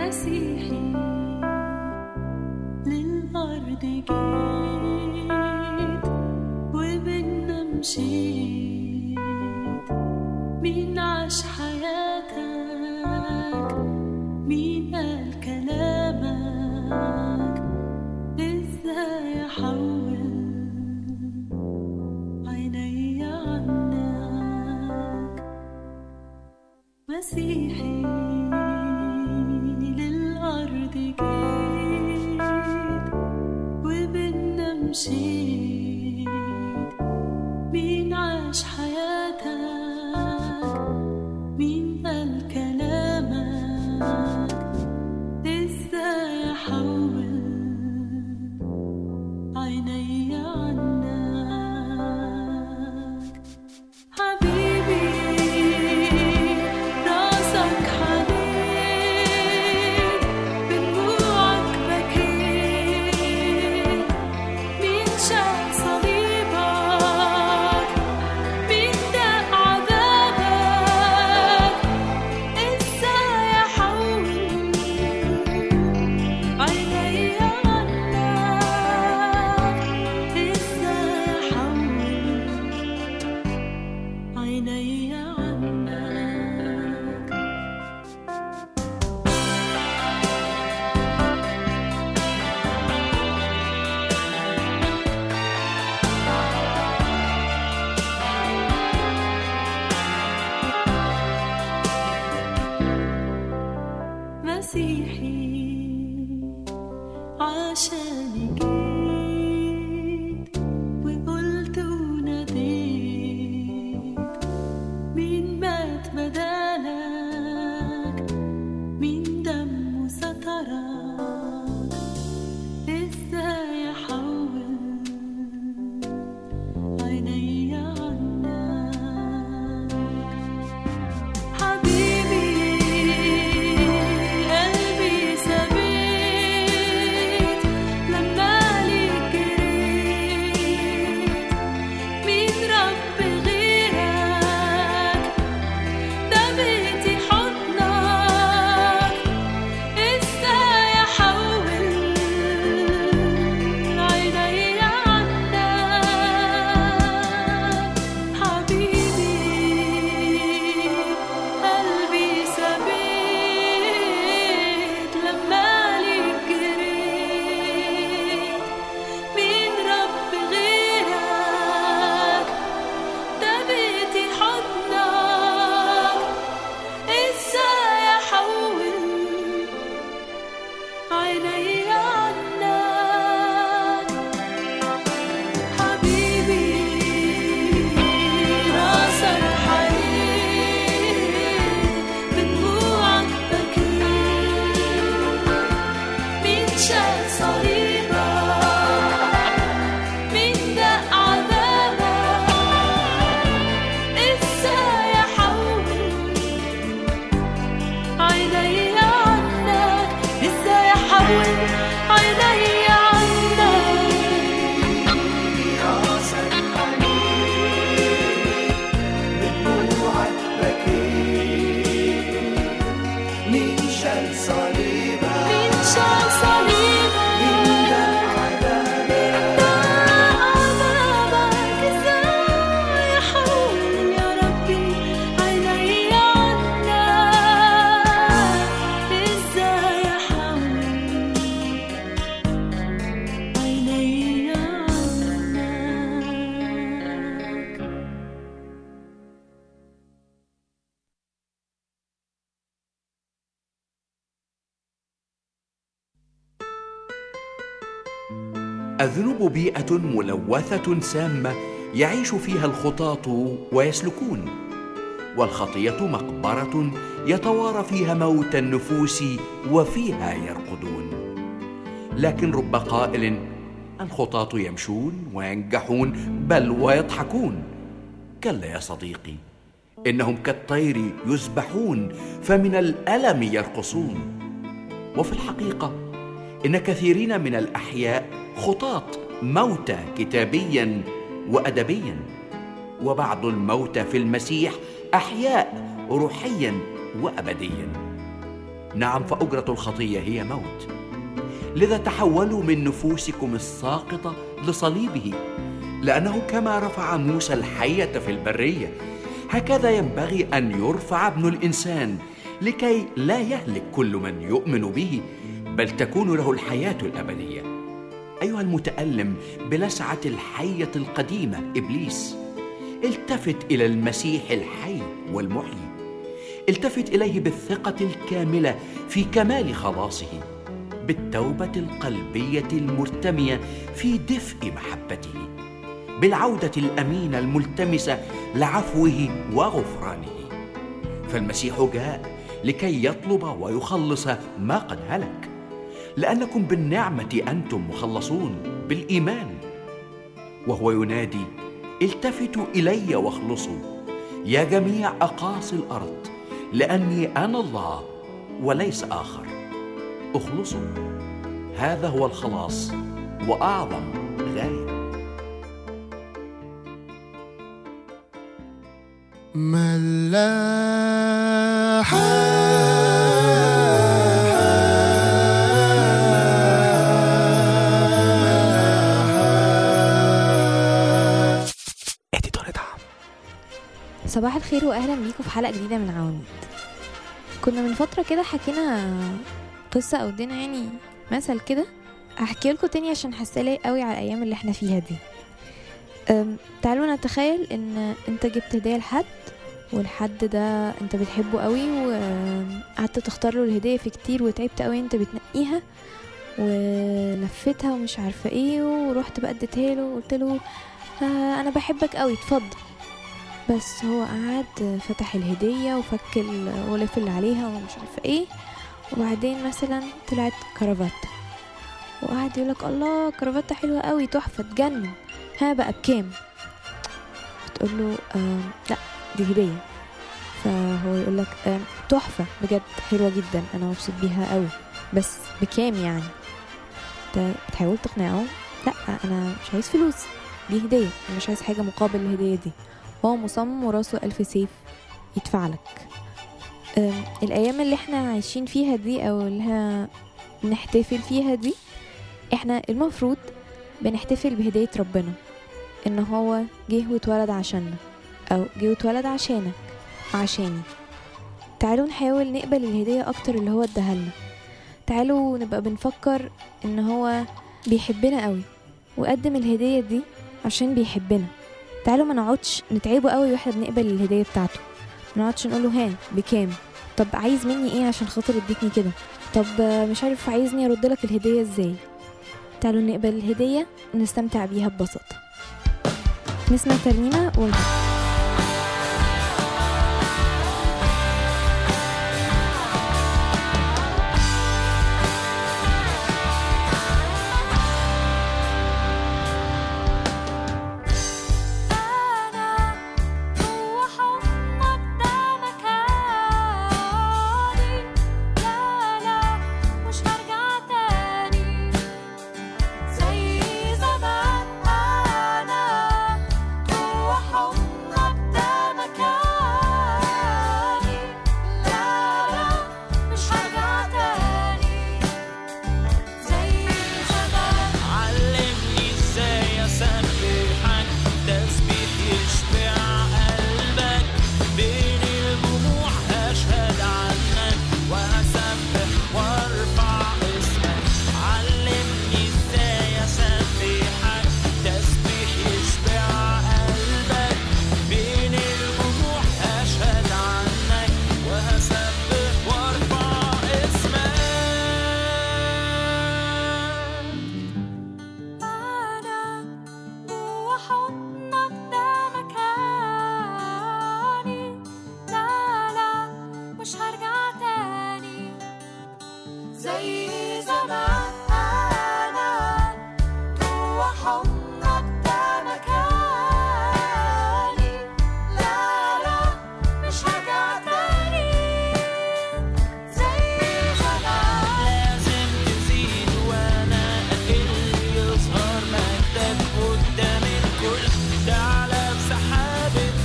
مسيحي للأرض جيت وبينا مشيت. مين عاش حياتك؟ مين قال كلامك؟ ازاي احول عيني عنك؟ مسيحي للأرض جيت وبينا مشيت. مين عاش حياتك؟ مين قال كلامك؟ ازاي احول عيني عنك؟ حبيبي راسك حنين بدموعك بكيت. مين شاف صليبك؟ مين داق عذابك؟ ازاي احول عيني عنك؟ ازاي احول عيني عنك؟ مسيحي عشاني جيت وقلت وناديت. مين مات بدالك؟ مين دمه سترك؟ ازاي احول عيني عنك؟ حبيبي قلبي ثبت لما ليك جريت. مين رب غيرك؟ ده بيتي حضنك. ازاي احول عيني عنك؟ حبيبي قلبي ثبت لما ليك جريت. مين رب غيرك؟ ده بيتي حضنك. ازاي احول عيني عنك؟ حبيبي راسك حنين بدموعك بكيت. مين شال صليبك؟ مين داق عذابك؟ ازاي احول عيني عنك؟ ازاي احول عيني عنك؟ راسك حنين بدموعك بكيت. مين شال صليبك؟ مين شال صليبك؟ مين داق عذابك؟ عذابك ازاي احول يا ربي عيني عنك؟ ازاي احول عيني عنك؟ الذنوب بيئة ملوثة سامة يعيش فيها الخطاة ويسلكون، والخطية مقبرة يتوارى فيها موت النفوس وفيها يرقدون. لكن رب قائل: الخطاة يمشون وينجحون بل ويضحكون. كلا يا صديقي، إنهم كالطير يسبحون فمن الألم يرقصون. وفي الحقيقة إن كثيرين من الأحياء خطاة موتى كتابيا وأدبيا، وبعض الموتى في المسيح أحياء روحيا وأبديا. نعم، فأجرة الخطية هي موت. لذا تحولوا من نفوسكم الساقطة لصليبه، لأنه كما رفع موسى الحية في البرية هكذا ينبغي أن يرفع ابن الإنسان، لكي لا يهلك كل من يؤمن به، بل تكون له الحياة الأبدية. أيها المتألم بلسعة الحية القديمة إبليس، التفت إلى المسيح الحي والمحيي، التفت إليه بالثقة الكاملة في كمال خلاصه، بالتوبة القلبية المرتمية في دفء محبته، بالعودة الأمينة الملتمسة لعفوه وغفرانه. فالمسيح جاء لكي يطلب ويخلص ما قد هلك، لأنكم بالنعمة أنتم مخلصون بالإيمان. وهو ينادي: التفتوا إلي واخلصوا يا جميع أقاصي الأرض، لأني أنا الله وليس آخر. اخلصوا، هذا هو الخلاص وأعظم غاية. صباح الخير واهلا بيكم في حلقه جديده من عواميد. كنا من فتره كده حكينا قصه او ادينا يعني مثل كده، احكي لكم تاني عشان حاسه لايق قوي على الايام اللي احنا فيها دي. تعالوا نتخيل ان انت جبت هديه لحد، والحد ده انت بتحبه قوي، وقعدت تختار له الهديه في كتير وتعبت قوي انت بتنقيها ولفتها ومش عارفه ايه، ورحت بقى اديتها له وقلت له انا بحبك قوي اتفضل. بس هو قعد فتح الهدية وفك الغلاف اللي عليها ومش عارفة ايه، وبعدين مثلا طلعت كرافتة وقعد يقولك الله كرافتة حلوة قوي تحفة تجنن، ها بقى بكام؟ تقول له لا دي هدية. فهو يقولك تحفة بجد حلوة جدا انا مبسوط بيها قوي، بس بكام يعني؟ انت بتحاول تقنعه لا انا مش عايز فلوس، دي هدية، انا مش عايز حاجة مقابل الهدية دي. هو مصمم وراسه ألف سيف يدفع لك. الأيام اللي احنا عايشين فيها دي أو اللي نحتفل فيها دي، احنا المفروض بنحتفل بهدية ربنا، إن هو جه واتولد عشاننا أو جه واتولد عشانك وعشاني. تعالوا نحاول نقبل الهدية أكتر اللي هو اداها لنا. تعالوا نبقى بنفكر إن هو بيحبنا قوي وقدم الهدية دي عشان بيحبنا. تعالوا ما نقعدش نتعبه قوي واحنا بنقبل الهديه بتاعته، ما نقعدش نقول له ها بكام، طب عايز مني ايه عشان خاطر اديتني كده، طب مش عارف عايزني ارد لك الهديه ازاي. تعالوا نقبل الهديه ونستمتع بيها ببساطه. نسمع ترنيمه ونرجع.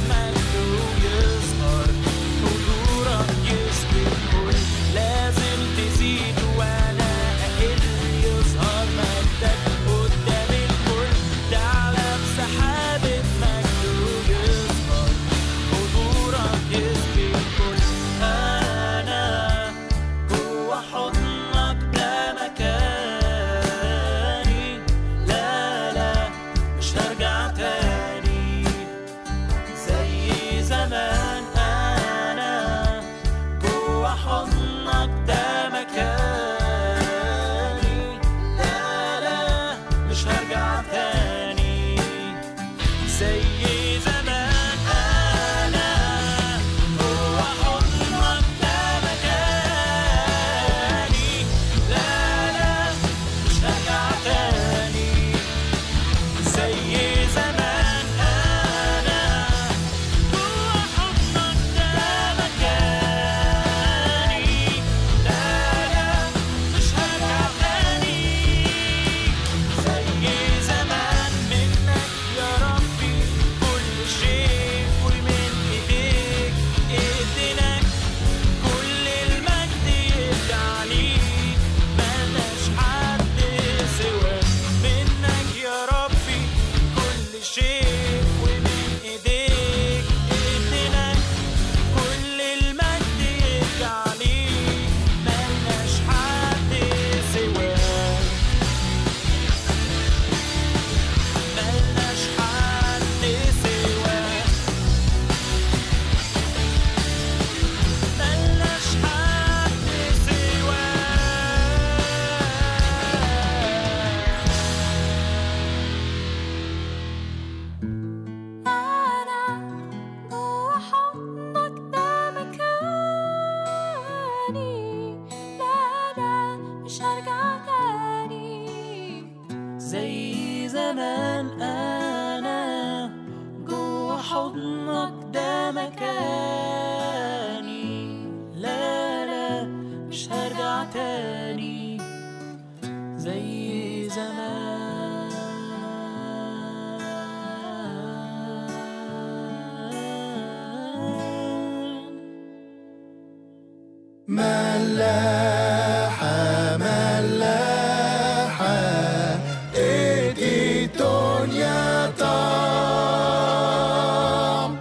لازم زي زمان أنا جوا حضنك ده مكاني. لا لا مش هرجع تاني زي زمان. ملاحة ملاحة إيدي دنيا طعم.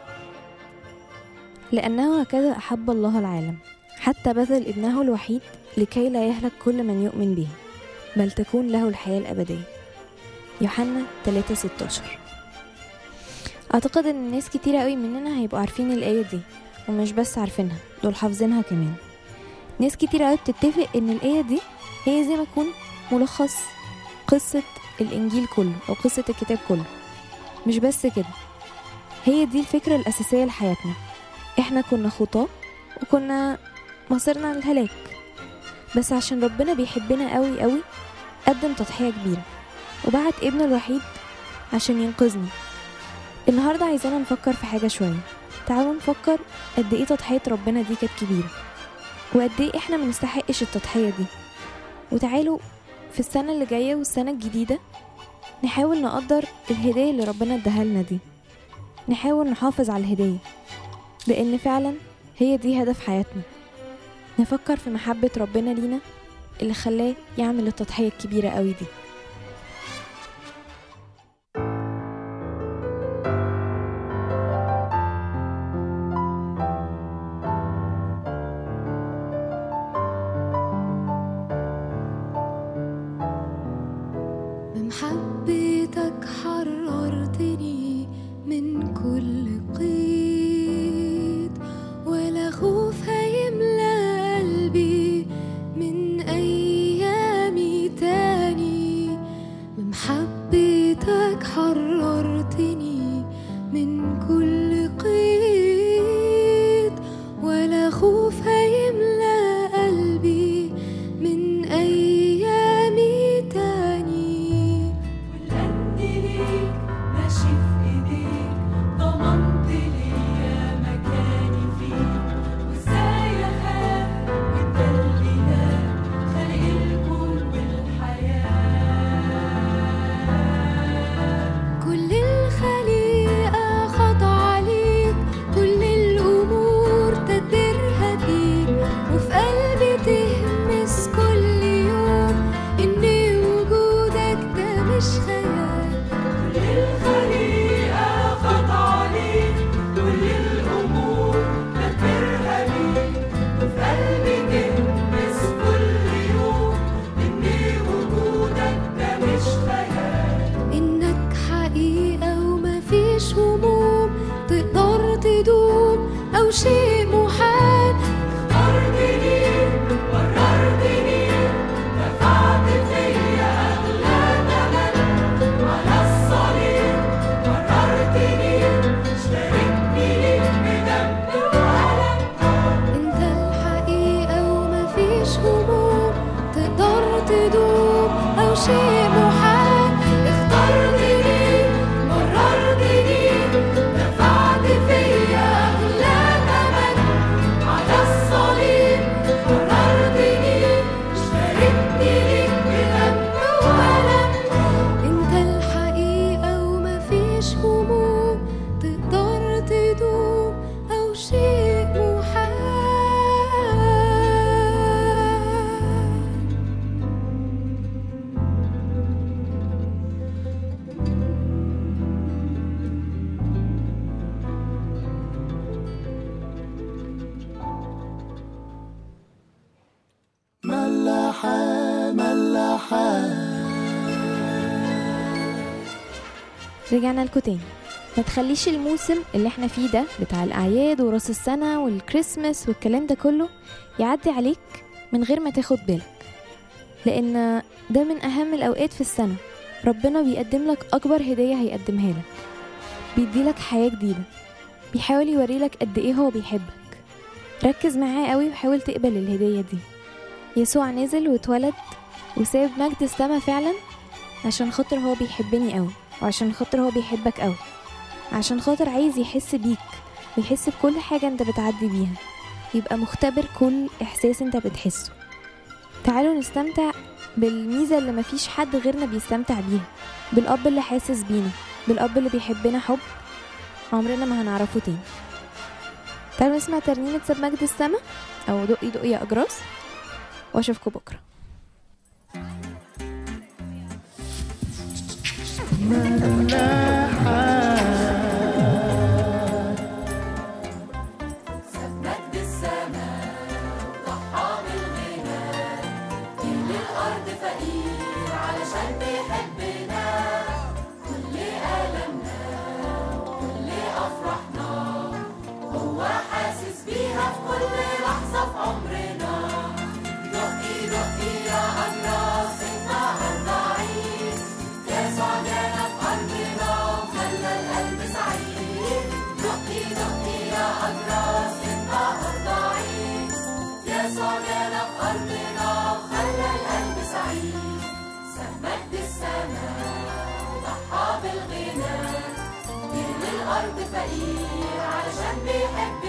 لأنه هكذا أحب الله العالم حتى بذل ابنه الوحيد لكي لا يهلك كل من يؤمن به بل تكون له الحياة الأبدية. يوحنا 3:16. أعتقد أن الناس كتيرة قوي مننا هيبقوا عارفين الآية دي، ومش بس عارفينها، دول حافظينها كمان. ناس كتيرة قوي بتتفق أن الآية دي هي زي ما تكون ملخص قصة الإنجيل كله أو قصة الكتاب كله. مش بس كده، هي دي الفكرة الأساسية لحياتنا. إحنا كنا خطاة وكنا مصيرنا للهلاك، بس عشان ربنا بيحبنا قوي قوي قدم تضحية كبيرة وبعت ابنه الوحيد عشان ينقذنا. النهاردة عايزانا نفكر في حاجة شوية. تعالوا نفكر قد ايه تضحية ربنا دي كانت كبيرة وقد ايه احنا منستحقش التضحية دي. وتعالوا في السنة اللي جاية والسنة الجديدة نحاول نقدر الهداية اللي ربنا اداها لنا دي، نحاول نحافظ على الهداية لأن فعلا هي دي هدف حياتنا. نفكر في محبة ربنا لينا اللي خلاه يعمل التضحية الكبيرة قوي دي. بمحبتك حررتني من كل قيد، ولا خوف هيملى قلبي من أيامي تاني. بمحبتك حررتني من كل قيد، ولا خوف هيملى قلبي من أيامي تاني. والقد ليك ماشي في إيديك، ضمنت ليا مكاني فيك، وإزاي أخاف وإنت اللي هناك خالق الكون والحياة. كل الخليقة خاضعة ليك، كل الأمور تدبيرها بيك، وفي قلبي تهمس كل يوم إن وجودك ده مش خيال. كل الخليقة خاضعة ليك، كل الأمور تدبيرها بيك، وفي قلبي تهمس كل يوم إن وجودك ده مش خيال. إنك حقيقة ومفيش هموم تقدر تدوم أو شيء محال. اخترتني قررتني دفعت فيا أغلى ثمن على الصليب. قررتني اشتركني ليك بدم وألم. انت الحقيقة ومفيش هموم تقدر تدوم أو شيء محال. اخترتني قررتني دفعت فيا أغلى ثمن على الصليب. قررتني اشتركني ليك بدم وألم. انت الحقيقة ومفيش هموم تقدر تدوم أو شيء محال. ملاحة ملاحة. رجعنا لكم تاني. ما تخليش الموسم اللي احنا فيه ده بتاع الأعياد وراس السنة والكريسماس والكلام ده كله يعدي عليك من غير ما تاخد بالك، لأن ده من أهم الأوقات في السنة. ربنا بيقدم لك أكبر هدية هيقدمها لك، بيديلك حياة جديدة، بيحاول يوريلك قد إيه هو بيحبك. ركز معاه قوي وحاول تقبل الهدية دي. يسوع نزل واتولد وساب مجد السما فعلا عشان خاطر هو بيحبني قوي، وعشان خاطر هو بيحبك قوي، عشان خاطر عايز يحس بيك ويحس بكل حاجة انت بتعدي بيها، يبقى مختبر كل احساس انت بتحسه. تعالوا نستمتع بالميزة اللي مفيش حد غيرنا بيستمتع بيها، بالأب اللي حاسس بينا، بالأب اللي بيحبنا حب عمرنا ما هنعرفه تاني. تعالوا نسمع ترنيمة ساب مجد السما أو دقي دقي يا أجراس، وأشوفكوا بكرة. الأرض فقير علشان بيحب